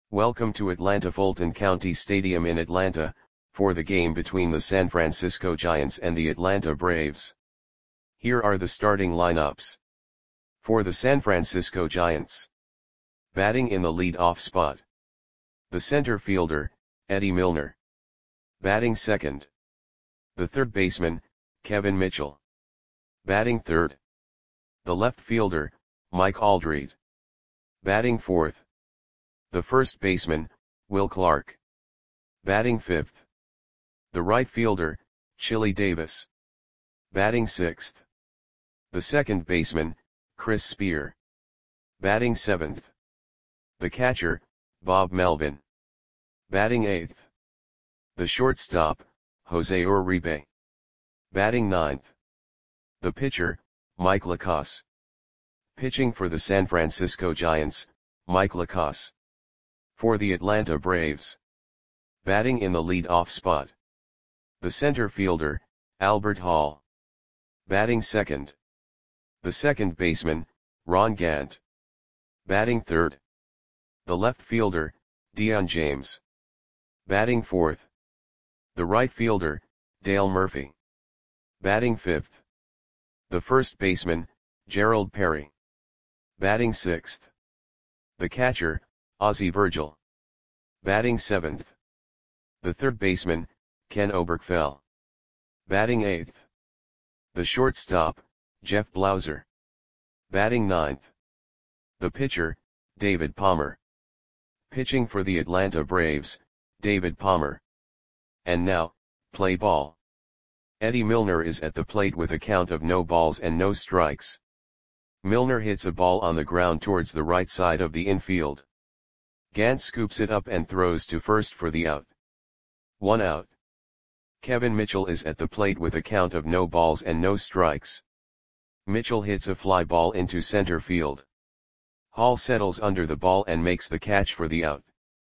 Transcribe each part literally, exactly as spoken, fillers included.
Welcome to Atlanta Fulton County Stadium in Atlanta, for the game between the San Francisco Giants and the Atlanta Braves. Here are the starting lineups. For the San Francisco Giants. Batting in the lead-off spot. The center fielder, Eddie Milner. Batting second. The third baseman, Kevin Mitchell. Batting third. The left fielder, Mike Aldrete. Batting fourth. The first baseman, Will Clark. Batting fifth. The right fielder, Chili Davis. Batting sixth. The second baseman, Chris Spear. Batting seventh. The catcher, Bob Melvin. Batting eighth. The shortstop, Jose Uribe. Batting ninth. The pitcher, Mike Lacasse. Pitching for the San Francisco Giants, Mike Lacasse. For the Atlanta Braves. Batting in the lead-off spot. The center fielder, Albert Hall. Batting second. The second baseman, Ron Gant. Batting third. The left fielder, Dion James. Batting fourth. The right fielder, Dale Murphy. Batting fifth. The first baseman, Gerald Perry. Batting sixth. The catcher, Ozzie Virgil. Batting seventh. The third baseman, Ken Oberkfell. Batting eighth. The shortstop, Jeff Blauser. Batting ninth. The pitcher, David Palmer. Pitching for the Atlanta Braves, David Palmer. And now, play ball. Eddie Milner is at the plate with a count of no balls and no strikes. Milner hits a ball on the ground towards the right side of the infield. Gant scoops it up and throws to first for the out. One out. Kevin Mitchell is at the plate with a count of no balls and no strikes. Mitchell hits a fly ball into center field. Hall settles under the ball and makes the catch for the out.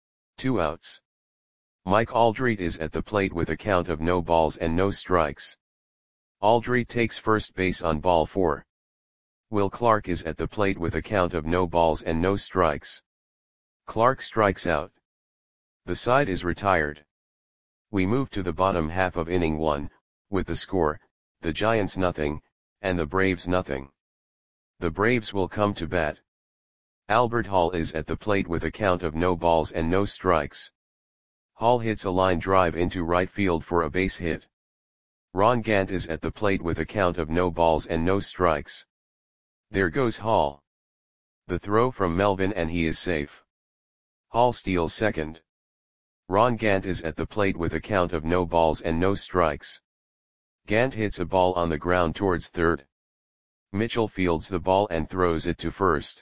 Two outs. Mike Aldrete is at the plate with a count of no balls and no strikes. Aldrete takes first base on ball four. Will Clark is at the plate with a count of no balls and no strikes. Clark strikes out. The side is retired. We move to the bottom half of inning one, with the score, the Giants nothing, and the Braves nothing. The Braves will come to bat. Albert Hall is at the plate with a count of no balls and no strikes. Hall hits a line drive into right field for a base hit. Ron Gant is at the plate with a count of no balls and no strikes. There goes Hall. The throw from Melvin and he is safe. Hall steals second. Ron Gant is at the plate with a count of no balls and no strikes. Gant hits a ball on the ground towards third. Mitchell fields the ball and throws it to first.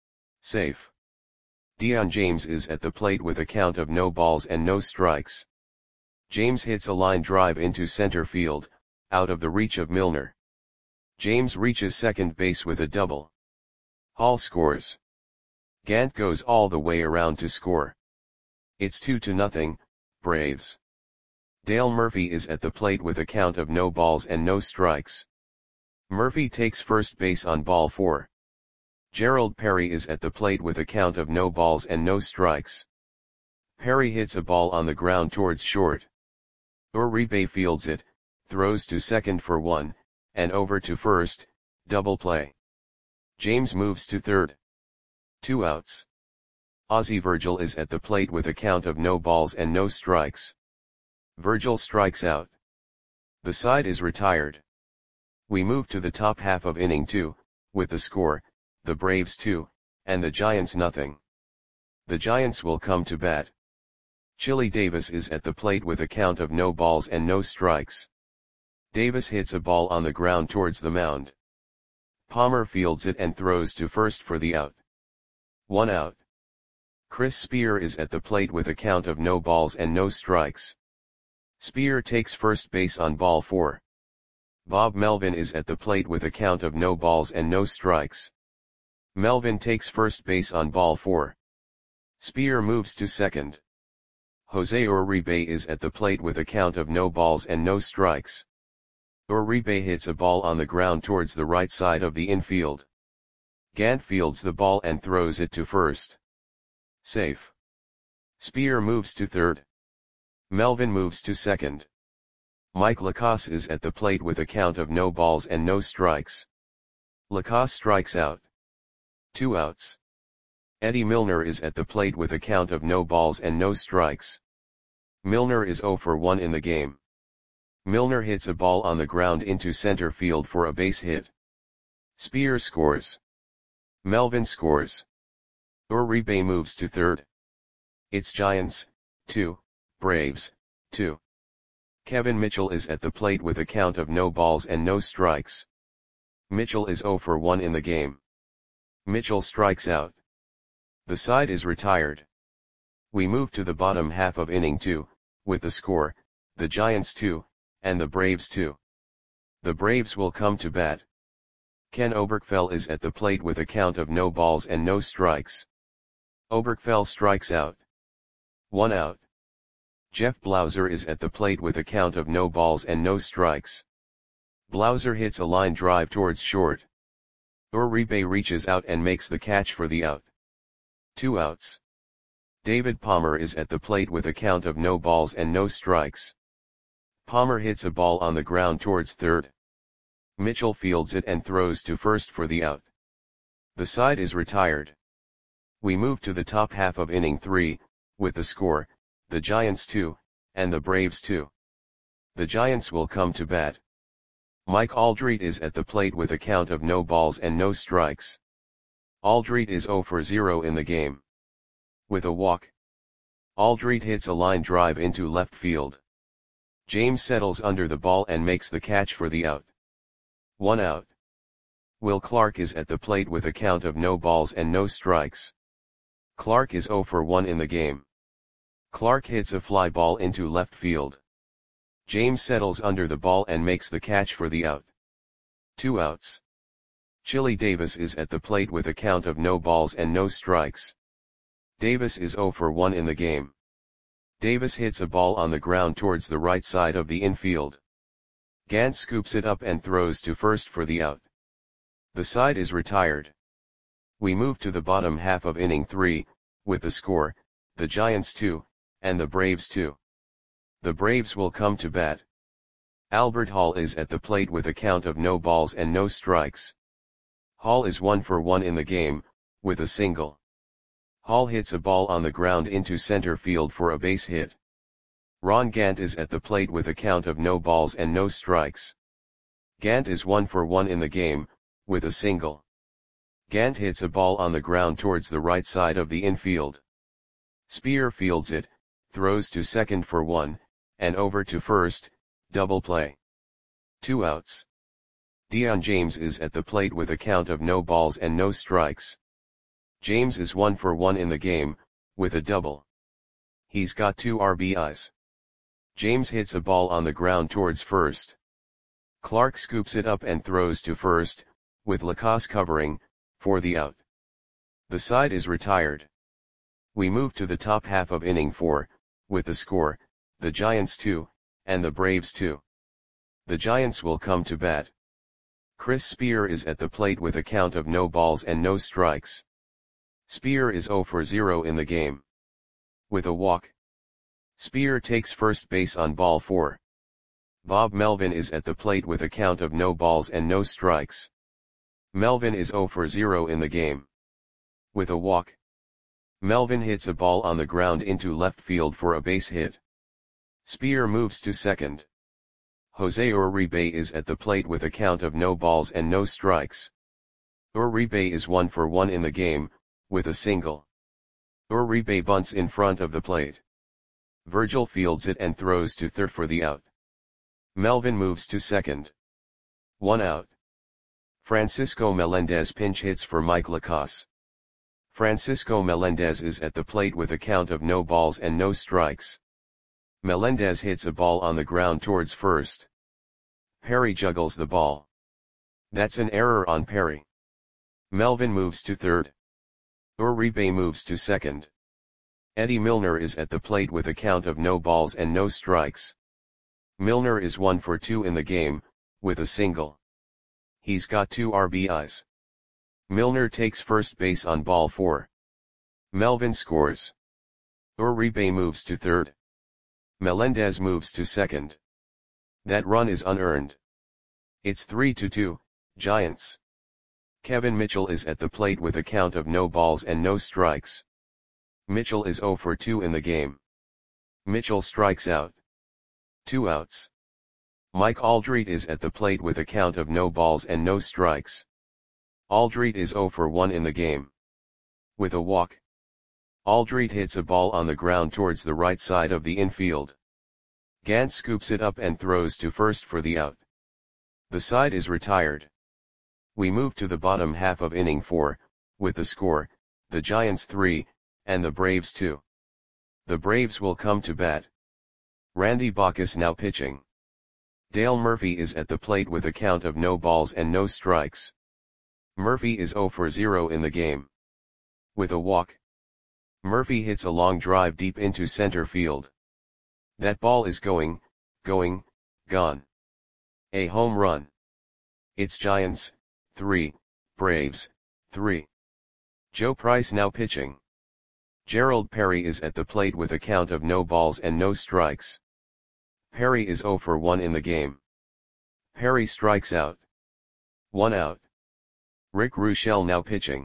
Safe. Dion James is at the plate with a count of no balls and no strikes. James hits a line drive into center field, out of the reach of Milner. James reaches second base with a double. Hall scores. Gant goes all the way around to score. It's two to nothing, Braves. Dale Murphy is at the plate with a count of no balls and no strikes. Murphy takes first base on ball four. Gerald Perry is at the plate with a count of no balls and no strikes. Perry hits a ball on the ground towards short. Uribe fields it, throws to second for one, and over to first, double play. James moves to third. Two outs. Ozzie Virgil is at the plate with a count of no balls and no strikes. Virgil strikes out. The side is retired. We move to the top half of inning two, with the score, the Braves two, and the Giants nothing. The Giants will come to bat. Chili Davis is at the plate with a count of no balls and no strikes. Davis hits a ball on the ground towards the mound. Palmer fields it and throws to first for the out. One out. Chris Spear is at the plate with a count of no balls and no strikes. Spear takes first base on ball four. Bob Melvin is at the plate with a count of no balls and no strikes. Melvin takes first base on ball four. Spear moves to second. Jose Uribe is at the plate with a count of no balls and no strikes. Uribe hits a ball on the ground towards the right side of the infield. Gant fields the ball and throws it to first. Safe. Spear moves to third. Melvin moves to second. Mike Lacasse is at the plate with a count of no balls and no strikes. Lacasse strikes out. Two outs. Eddie Milner is at the plate with a count of no balls and no strikes. Milner is zero for one in the game. Milner hits a ball on the ground into center field for a base hit. Spear scores. Melvin scores. Uribe moves to third. It's Giants, two, Braves, two. Kevin Mitchell is at the plate with a count of no balls and no strikes. Mitchell is zero for one in the game. Mitchell strikes out. The side is retired. We move to the bottom half of inning two, with the score, the Giants two, and the Braves two. The Braves will come to bat. Ken Oberkfell is at the plate with a count of no balls and no strikes. Oberkfell strikes out. One out. Jeff Blauser is at the plate with a count of no balls and no strikes. Blauser hits a line drive towards short. Uribe reaches out and makes the catch for the out. Two outs. David Palmer is at the plate with a count of no balls and no strikes. Palmer hits a ball on the ground towards third. Mitchell fields it and throws to first for the out. The side is retired. We move to the top half of inning three, with the score, the Giants two, and the Braves two. The Giants will come to bat. Mike Aldrete is at the plate with a count of no balls and no strikes. Aldrete is zero for zero in the game. With a walk. Aldrete hits a line drive into left field. James settles under the ball and makes the catch for the out. One out. Will Clark is at the plate with a count of no balls and no strikes. Clark is zero for one in the game. Clark hits a fly ball into left field. James settles under the ball and makes the catch for the out. Two outs. Chili Davis is at the plate with a count of no balls and no strikes. Davis is zero for one in the game. Davis hits a ball on the ground towards the right side of the infield. Gant scoops it up and throws to first for the out. The side is retired. We move to the bottom half of inning three, with the score, the Giants two, and the Braves two. The Braves will come to bat. Albert Hall is at the plate with a count of no balls and no strikes. Hall is one for one in the game, with a single. Hall hits a ball on the ground into center field for a base hit. Ron Gant is at the plate with a count of no balls and no strikes. Gant is one for one in the game, with a single. Gant hits a ball on the ground towards the right side of the infield. Spear fields it, throws to second for one, and over to first, double play. Two outs. Dion James is at the plate with a count of no balls and no strikes. James is one for one in the game, with a double. He's got two R B Is. James hits a ball on the ground towards first. Clark scoops it up and throws to first, with Lacasse covering, for the out. The side is retired. We move to the top half of inning four, with the score, the Giants two, and the Braves two. The Giants will come to bat. Chris Spear is at the plate with a count of no balls and no strikes. Spear is zero for zero in the game. With a walk. Spear takes first base on ball four. Bob Melvin is at the plate with a count of no balls and no strikes. Melvin is zero for zero in the game. With a walk. Melvin hits a ball on the ground into left field for a base hit. Spear moves to second. Jose Uribe is at the plate with a count of no balls and no strikes. Uribe is one for one in the game, with a single. Uribe bunts in front of the plate. Virgil fields it and throws to third for the out. Melvin moves to second. One out. Francisco Melendez pinch hits for Mike Lacasse. Francisco Melendez is at the plate with a count of no balls and no strikes. Melendez hits a ball on the ground towards first. Perry juggles the ball. That's an error on Perry. Melvin moves to third. Uribe moves to second. Eddie Milner is at the plate with a count of no balls and no strikes. Milner is one for two in the game, with a single. He's got two R B Is. Milner takes first base on ball four. Melvin scores. Uribe moves to third. Melendez moves to second. That run is unearned. It's three to two, Giants. Kevin Mitchell is at the plate with a count of no balls and no strikes. Mitchell is zero for two in the game. Mitchell strikes out. Two outs. Mike Aldrete is at the plate with a count of no balls and no strikes. Aldrete is zero for one in the game. With a walk. Aldrete hits a ball on the ground towards the right side of the infield. Gant scoops it up and throws to first for the out. The side is retired. We move to the bottom half of inning four, with the score, the Giants three, and the Braves two. The Braves will come to bat. Randy Bacchus now pitching. Dale Murphy is at the plate with a count of no balls and no strikes. Murphy is zero for zero in the game. With a walk. Murphy hits a long drive deep into center field. That ball is going, going, gone. A home run. It's Giants, three, Braves, three. Joe Price now pitching. Gerald Perry is at the plate with a count of no balls and no strikes. Perry is zero for one in the game. Perry strikes out. One out. Rick Ruschel now pitching.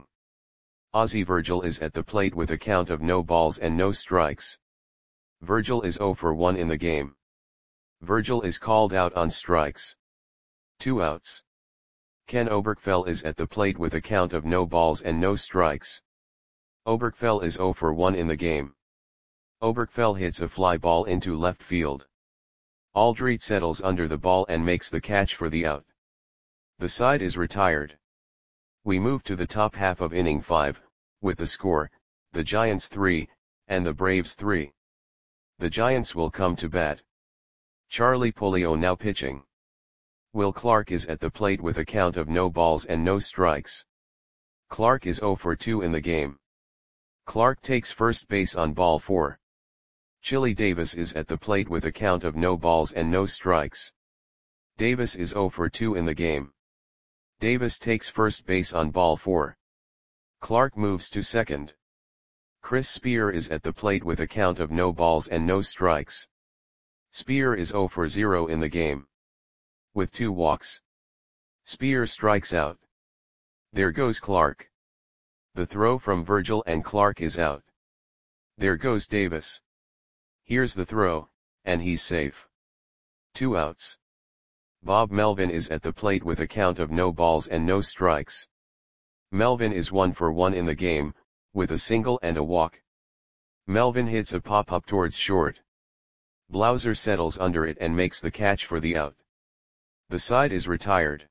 Ozzie Virgil is at the plate with a count of no balls and no strikes. Virgil is zero for one in the game. Virgil is called out on strikes. Two outs. Ken Oberkfell is at the plate with a count of no balls and no strikes. Oberkfell is zero for one in the game. Oberkfell hits a fly ball into left field. Aldrete settles under the ball and makes the catch for the out. The side is retired. We move to the top half of inning five, with the score, the Giants three, and the Braves three. The Giants will come to bat. Charlie Polio now pitching. Will Clark is at the plate with a count of no balls and no strikes. Clark is zero for two in the game. Clark takes first base on ball four. Chili Davis is at the plate with a count of no balls and no strikes. Davis is zero for two in the game. Davis takes first base on ball four. Clark moves to second. Chris Spear is at the plate with a count of no balls and no strikes. Spear is zero for zero in the game. With two walks. Spear strikes out. There goes Clark. The throw from Virgil and Clark is out. There goes Davis. Here's the throw, and he's safe. Two outs. Bob Melvin is at the plate with a count of no balls and no strikes. Melvin is one for one in the game, with a single and a walk. Melvin hits a pop-up towards short. Blauser settles under it and makes the catch for the out. The side is retired.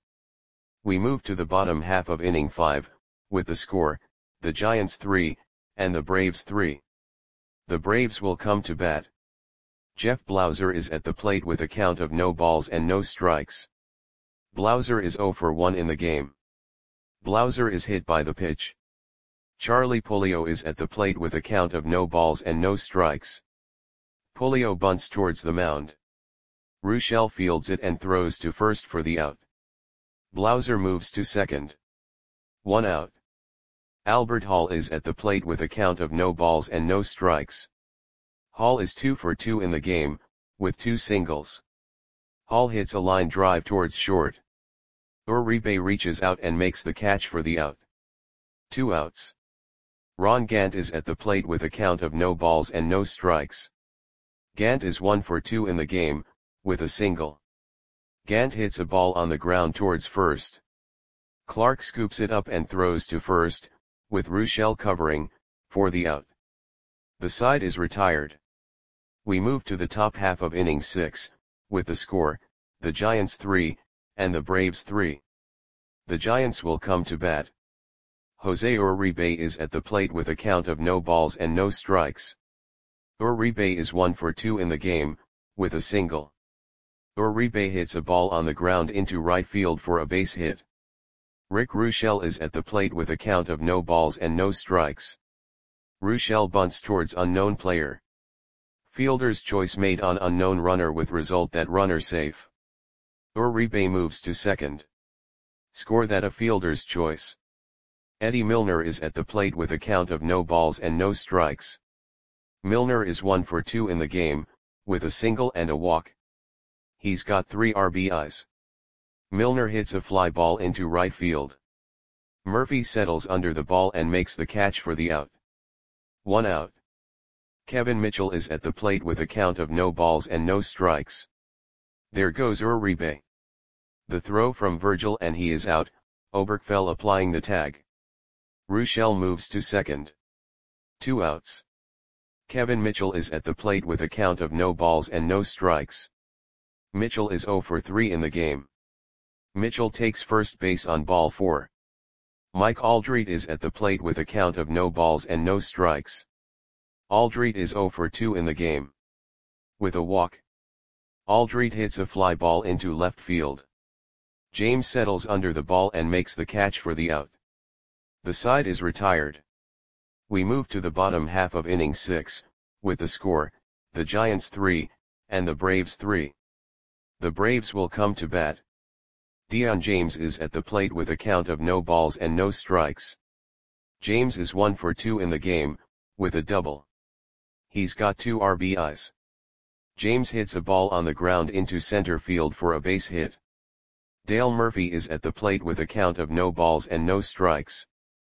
We move to the bottom half of inning five, with the score, the Giants three, and the Braves three. The Braves will come to bat. Jeff Blauser is at the plate with a count of no balls and no strikes. Blauser is zero for one in the game. Blauser is hit by the pitch. Charlie Polio is at the plate with a count of no balls and no strikes. Polio bunts towards the mound. Ruschel fields it and throws to first for the out. Blauser moves to second. One out. Albert Hall is at the plate with a count of no balls and no strikes. Hall is two for two in the game, with two singles. Hall hits a line drive towards short. Uribe reaches out and makes the catch for the out. Two outs. Ron Gant is at the plate with a count of no balls and no strikes. Gant is one for two in the game, with a single. Gant hits a ball on the ground towards first. Clark scoops it up and throws to first, with Ruschel covering, for the out. The side is retired. We move to the top half of inning six, with the score, the Giants three, and the Braves three. The Giants will come to bat. Jose Uribe is at the plate with a count of no balls and no strikes. Uribe is one for two in the game, with a single. Uribe hits a ball on the ground into right field for a base hit. Rick Ruschel is at the plate with a count of no balls and no strikes. Ruschel bunts towards unknown player. Fielder's choice made on unknown runner with result that runner safe. Uribe moves to second. Score that a fielder's choice. Eddie Milner is at the plate with a count of no balls and no strikes. Milner is one for two in the game, with a single and a walk. He's got three R B Is. Milner hits a fly ball into right field. Murphy settles under the ball and makes the catch for the out. One out. Kevin Mitchell is at the plate with a count of no balls and no strikes. There goes Uribe. The throw from Virgil and he is out, Oberkfell applying the tag. Ruschel moves to second. Two outs. Kevin Mitchell is at the plate with a count of no balls and no strikes. Mitchell is zero for three in the game. Mitchell takes first base on ball four. Mike Aldrete is at the plate with a count of no balls and no strikes. Aldrete is zero for two in the game. With a walk. Aldrete hits a fly ball into left field. James settles under the ball and makes the catch for the out. The side is retired. We move to the bottom half of inning six, with the score, the Giants three, and the Braves three. The Braves will come to bat. Dion James is at the plate with a count of no balls and no strikes. James is one for two in the game, with a double. He's got two R B Is. James hits a ball on the ground into center field for a base hit. Dale Murphy is at the plate with a count of no balls and no strikes.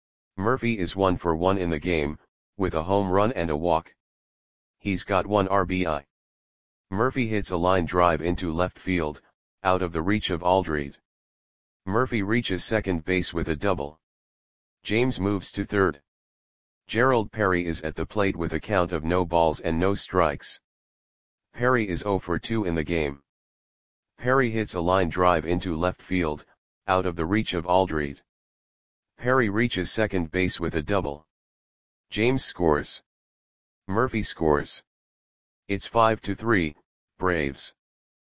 Murphy is one for one in the game, with a home run and a walk. He's got one R B I. Murphy hits a line drive into left field, out of the reach of Aldrete. Murphy reaches second base with a double. James moves to third. Gerald Perry is at the plate with a count of no balls and no strikes. Perry is zero for two in the game. Perry hits a line drive into left field, out of the reach of Aldrete. Perry reaches second base with a double. James scores. Murphy scores. It's five to three, Braves.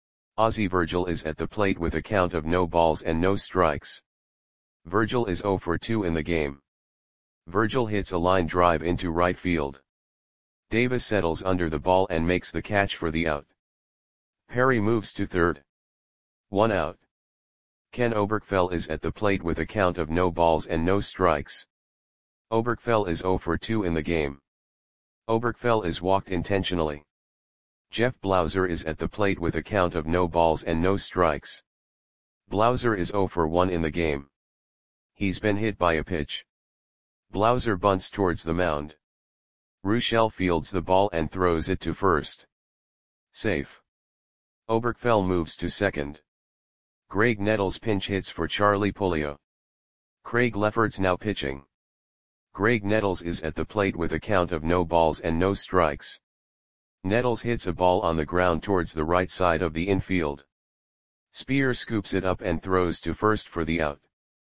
Ozzie Virgil is at the plate with a count of no balls and no strikes. Virgil is zero for two in the game. Virgil hits a line drive into right field. Davis settles under the ball and makes the catch for the out. Perry moves to third. One out. Ken Oberkfell is at the plate with a count of no balls and no strikes. Oberkfell is zero for two in the game. Oberkfell is walked intentionally. Jeff Blauser is at the plate with a count of no balls and no strikes. Blauser is zero for one in the game. He's been hit by a pitch. Blauser bunts towards the mound. Ruschel fields the ball and throws it to first. Safe. Oberkfell moves to second. Greg Nettles pinch hits for Charlie Pullio. Craig Lefferts now pitching. Greg Nettles is at the plate with a count of no balls and no strikes. Nettles hits a ball on the ground towards the right side of the infield. Spear scoops it up and throws to first for the out.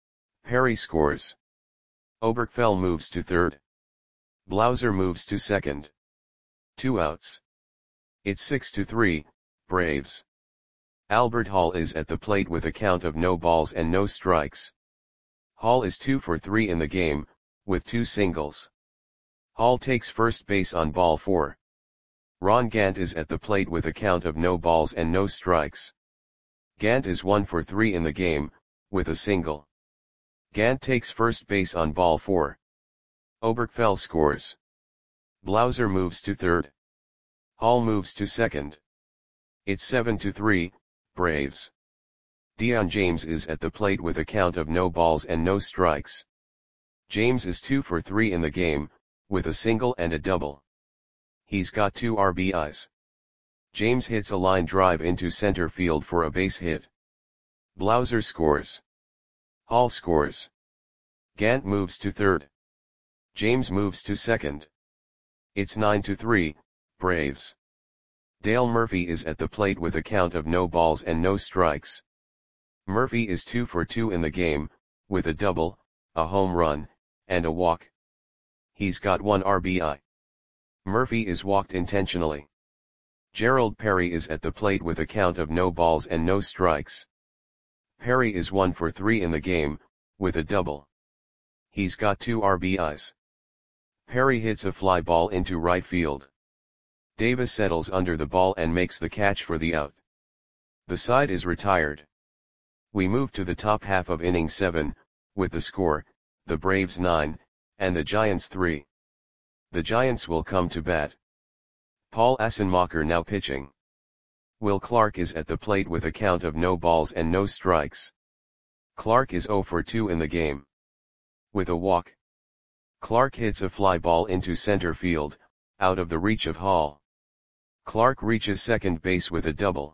Perry scores. Oberkfell moves to third. Blauser moves to second. Two outs. It's six to three, Braves. Albert Hall is at the plate with a count of no balls and no strikes. Hall is two for three in the game, with two singles. Hall takes first base on ball four. Ron Gant is at the plate with a count of no balls and no strikes. Gant is one for three in the game, with a single. Gant takes first base on ball four. Oberkfell scores. Blauser moves to third. Hall moves to second. It's seven to three, Braves. Dion James is at the plate with a count of no balls and no strikes. James is two for three in the game, with a single and a double. He's got two R B Is. James hits a line drive into center field for a base hit. Blauser scores. Hall scores. Gant moves to third. James moves to second. It's nine to three, Braves. Dale Murphy is at the plate with a count of no balls and no strikes. Murphy is two for two in the game, with a double, a home run, and a walk. He's got one R B I. Murphy is walked intentionally. Gerald Perry is at the plate with a count of no balls and no strikes. Perry is one for three in the game, with a double. He's got two R B Is. Perry hits a fly ball into right field. Davis settles under the ball and makes the catch for the out. The side is retired. We move to the top half of inning seven, with the score, the Braves nine, and the Giants three. The Giants will come to bat. Paul Assenmacher now pitching. Will Clark is at the plate with a count of no balls and no strikes. Clark is zero for two in the game. With a walk. Clark hits a fly ball into center field, out of the reach of Hall. Clark reaches second base with a double.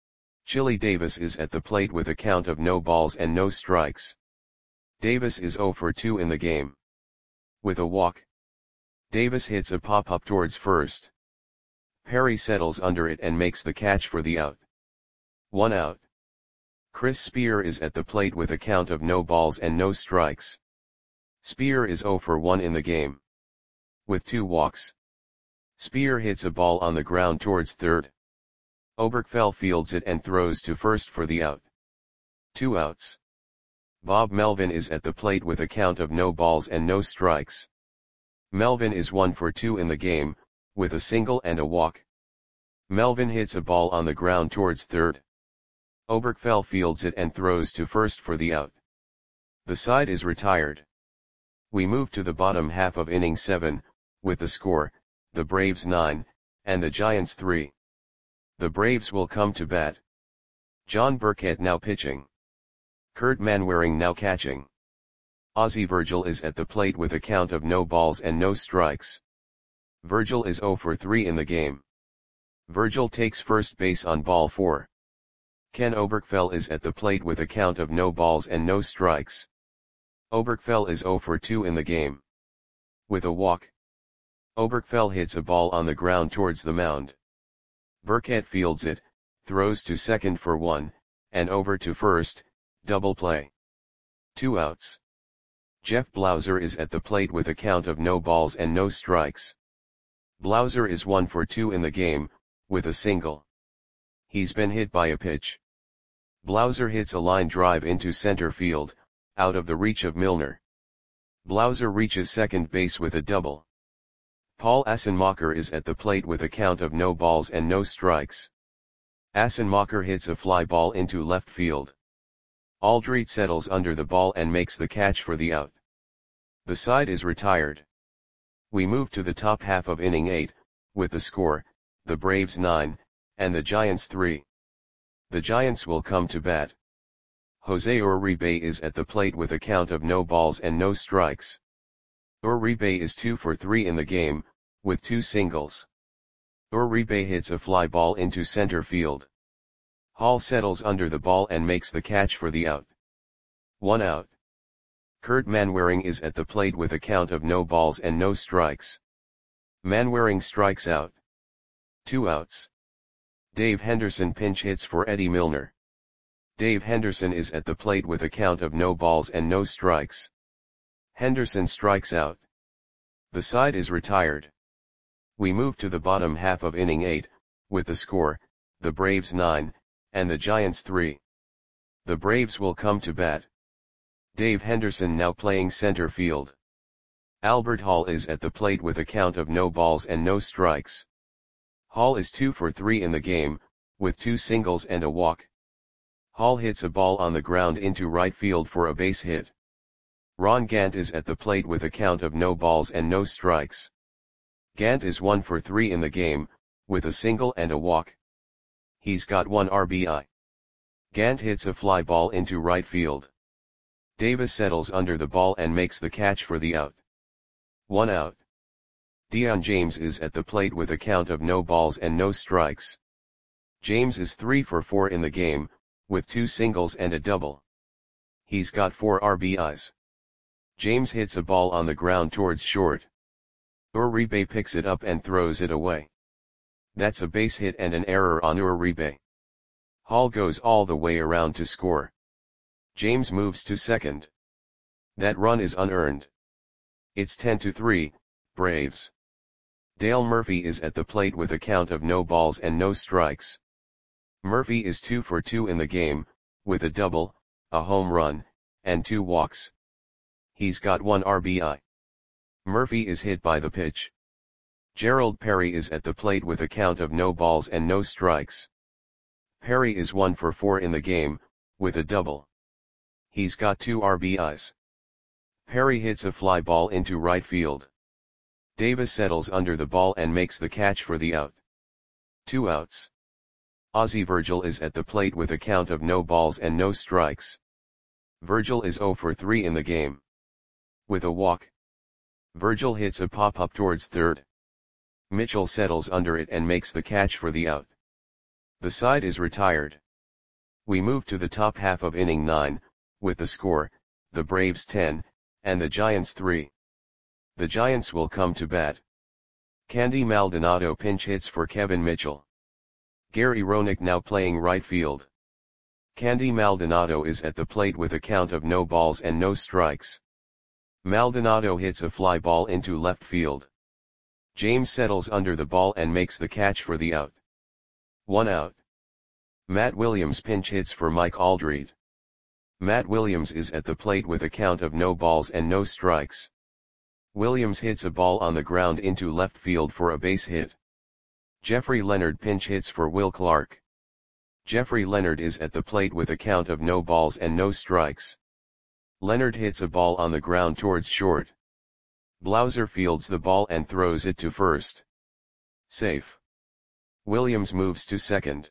Chili Davis is at the plate with a count of no balls and no strikes. Davis is zero for two in the game. With a walk. Davis hits a pop-up towards first. Perry settles under it and makes the catch for the out. One out. Chris Spear is at the plate with a count of no balls and no strikes. Spear is zero for one in the game. With two walks. Spear hits a ball on the ground towards third. Oberkfell fields it and throws to first for the out. Two outs. Bob Melvin is at the plate with a count of no balls and no strikes. Melvin is one for two in the game, with a single and a walk. Melvin hits a ball on the ground towards third. Oberkfell fields it and throws to first for the out. The side is retired. We move to the bottom half of inning seven, with the score, the Braves nine, and the Giants three. The Braves will come to bat. John Burkett now pitching. Kurt Manwaring now catching. Ozzie Virgil is at the plate with a count of no balls and no strikes. Virgil is zero for three in the game. Virgil takes first base on ball four. Ken Oberkfell is at the plate with a count of no balls and no strikes. Oberkfell is zero for two in the game. With a walk. Oberkfell hits a ball on the ground towards the mound. Burkett fields it, throws to second for one, and over to first, double play. Two outs. Jeff Blauser is at the plate with a count of no balls and no strikes. Blauser is one for two in the game, with a single. He's been hit by a pitch. Blauser hits a line drive into center field, out of the reach of Milner. Blauser reaches second base with a double. Paul Assenmacher is at the plate with a count of no balls and no strikes. Assenmacher hits a fly ball into left field. Aldrete settles under the ball and makes the catch for the out. The side is retired. We move to the top half of inning eight, with the score, the Braves nine, and the Giants three. The Giants will come to bat. Jose Uribe is at the plate with a count of no balls and no strikes. Uribe is two for three in the game, with two singles. Uribe hits a fly ball into center field. Hall settles under the ball and makes the catch for the out. One out. Kurt Manwaring is at the plate with a count of no balls and no strikes. Manwaring strikes out. Two outs. Dave Henderson pinch hits for Eddie Milner. Dave Henderson is at the plate with a count of no balls and no strikes. Henderson strikes out. The side is retired. We move to the bottom half of inning eight, with the score, the Braves nine, and the Giants three. The Braves will come to bat. Dave Henderson now playing center field. Albert Hall is at the plate with a count of no balls and no strikes. Hall is two for three in the game, with two singles and a walk. Hall hits a ball on the ground into right field for a base hit. Ron Gant is at the plate with a count of no balls and no strikes. Gant is one for three in the game, with a single and a walk. He's got one R B I. Gant hits a fly ball into right field. Davis settles under the ball and makes the catch for the out. One out. Dion James is at the plate with a count of no balls and no strikes. James is three for four in the game, with two singles and a double. He's got four R B Is. James hits a ball on the ground towards short. Uribe picks it up and throws it away. That's a base hit and an error on Uribe. Hall goes all the way around to score. James moves to second. That run is unearned. It's ten to three, Braves. Dale Murphy is at the plate with a count of no balls and no strikes. Murphy is two for two in the game, with a double, a home run, and two walks. He's got one R B I. Murphy is hit by the pitch. Gerald Perry is at the plate with a count of no balls and no strikes. Perry is one for four in the game, with a double. He's got two R B Is. Perry hits a fly ball into right field. Davis settles under the ball and makes the catch for the out. Two outs. Ozzie Virgil is at the plate with a count of no balls and no strikes. Virgil is zero for three in the game. With a walk, Virgil hits a pop-up towards third. Mitchell settles under it and makes the catch for the out. The side is retired. We move to the top half of inning nine, with the score, the Braves ten, and the Giants three. The Giants will come to bat. Candy Maldonado pinch hits for Kevin Mitchell. Gary Roenick now playing right field. Candy Maldonado is at the plate with a count of no balls and no strikes. Maldonado hits a fly ball into left field. James settles under the ball and makes the catch for the out. One out. Matt Williams pinch hits for Mike Aldred. Matt Williams is at the plate with a count of no balls and no strikes. Williams hits a ball on the ground into left field for a base hit. Jeffrey Leonard pinch hits for Will Clark. Jeffrey Leonard is at the plate with a count of no balls and no strikes. Leonard hits a ball on the ground towards short. Blauser fields the ball and throws it to first. Safe. Williams moves to second.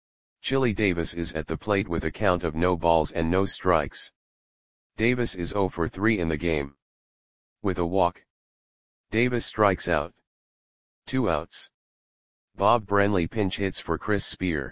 Chili Davis is at the plate with a count of no balls and no strikes. Davis is zero for three in the game. With a walk, Davis strikes out. Two outs. Bob Branley pinch hits for Chris Spear.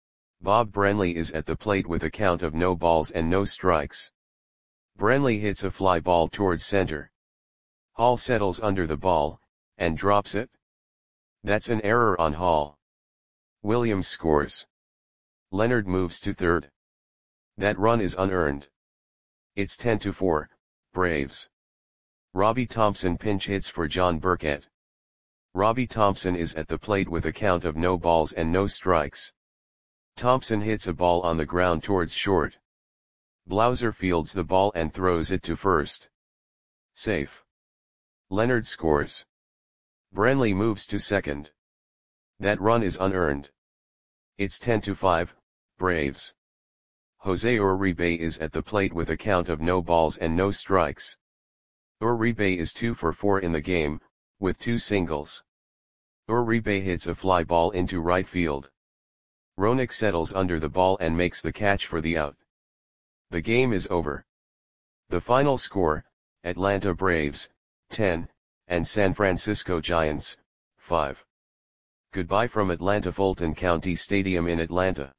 Bob Branley is at the plate with a count of no balls and no strikes. Branley hits a fly ball towards center. Hall settles under the ball, and drops it. That's an error on Hall. Williams scores. Leonard moves to third. That run is unearned. It's ten to four, Braves. Robbie Thompson pinch hits for John Burkett. Robbie Thompson is at the plate with a count of no balls and no strikes. Thompson hits a ball on the ground towards short. Blauser fields the ball and throws it to first. Safe. Leonard scores. Branley moves to second. That run is unearned. It's ten to five, Braves. Jose Uribe is at the plate with a count of no balls and no strikes. Uribe is two for four in the game, with two singles. Uribe hits a fly ball into right field. Roenick settles under the ball and makes the catch for the out. The game is over. The final score, Atlanta Braves, ten, and San Francisco Giants, five. Goodbye from Atlanta Fulton County Stadium in Atlanta.